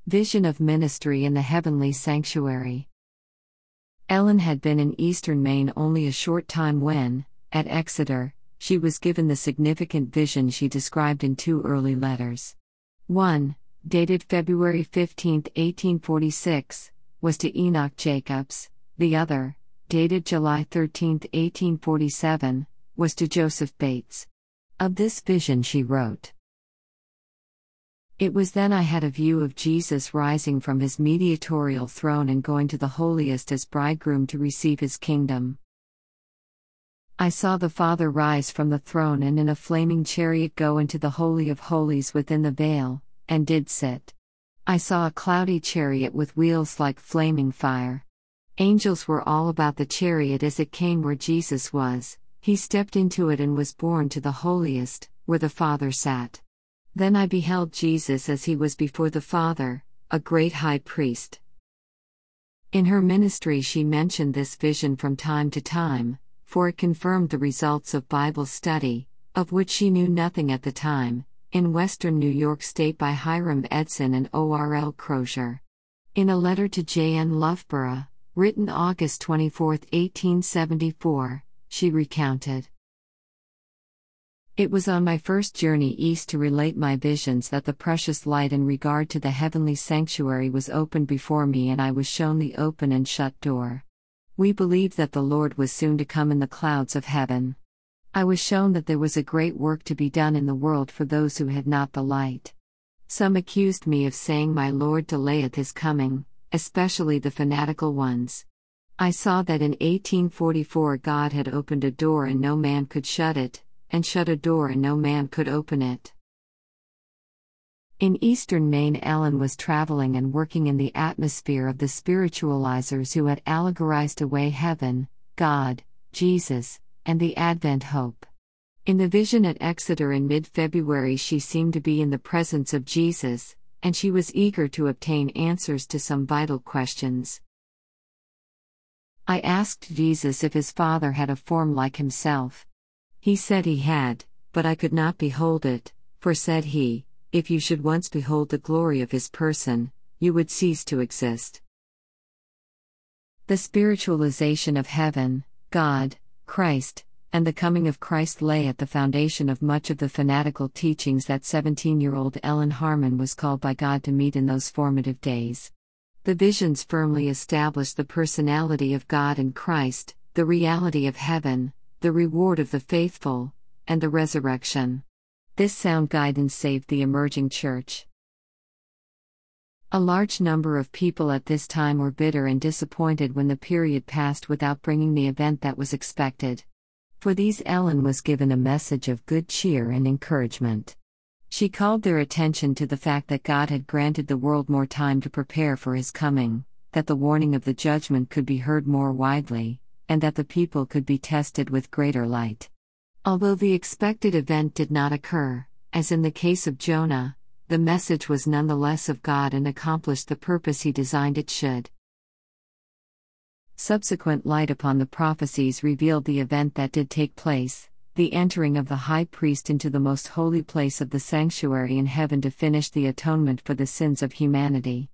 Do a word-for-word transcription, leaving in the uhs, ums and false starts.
Vision of Ministry in the Heavenly Sanctuary. Ellen had been in Eastern Maine only a short time when, at Exeter, she was given the significant vision she described in two early letters. One, dated February fifteenth, eighteen forty-six, was to Enoch Jacobs; the other, dated July thirteenth, eighteen forty-seven, was to Joseph Bates. Of this vision she wrote, "It was then I had a view of Jesus rising from his mediatorial throne and going to the holiest as bridegroom to receive his kingdom. I saw the Father rise from the throne and in a flaming chariot go into the Holy of Holies within the veil, and did sit. I saw a cloudy chariot with wheels like flaming fire. Angels were all about the chariot as it came where Jesus was. He stepped into it and was borne to the holiest, where the Father sat. Then I beheld Jesus as he was before the Father, a great high priest." In her ministry she mentioned this vision from time to time, for it confirmed the results of Bible study, of which she knew nothing at the time, in Western New York State by Hiram Edson and O R L Crozier. In a letter to J N Loughborough, written August twenty-fourth, eighteen seventy-four, she recounted, "It was on my first journey east to relate my visions that the precious light in regard to the heavenly sanctuary was opened before me, and I was shown the open and shut door. We believed that the Lord was soon to come in the clouds of heaven. I was shown that there was a great work to be done in the world for those who had not the light. Some accused me of saying my Lord delayeth his coming, especially the fanatical ones. I saw that in eighteen forty-four God had opened a door and no man could shut it, and shut a door and no man could open it." In Eastern Maine, Ellen was traveling and working in the atmosphere of the spiritualizers who had allegorized away heaven, God, Jesus, and the Advent hope. In the vision at Exeter in mid-February she seemed to be in the presence of Jesus, and she was eager to obtain answers to some vital questions. "I asked Jesus if his Father had a form like himself. He said he had, but I could not behold it, for said he, if you should once behold the glory of his person, you would cease to exist." The spiritualization of heaven, God, Christ, and the coming of Christ lay at the foundation of much of the fanatical teachings that seventeen-year-old Ellen Harmon was called by God to meet in those formative days. The visions firmly established the personality of God in Christ, the reality of heaven, the reward of the faithful, and the resurrection. This sound guidance saved the emerging church. A large number of people at this time were bitter and disappointed when the period passed without bringing the event that was expected. For these Ellen was given a message of good cheer and encouragement. She called their attention to the fact that God had granted the world more time to prepare for his coming, that the warning of the judgment could be heard more widely, and that the people could be tested with greater light. Although the expected event did not occur, as in the case of Jonah, the message was nonetheless of God and accomplished the purpose he designed it should. Subsequent light upon the prophecies revealed the event that did take place, the entering of the high priest into the most holy place of the sanctuary in heaven to finish the atonement for the sins of humanity.